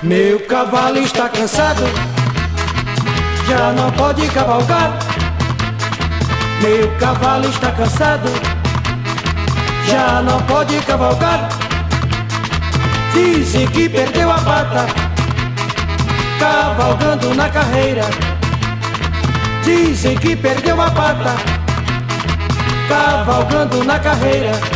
Meu cavalo está cansado, já não pode cavalgar. Meu cavalo está cansado, já não pode cavalgar. Dizem que perdeu a pata, cavalgando na carreira. Dizem que perdeu a pata, cavalgando na carreira.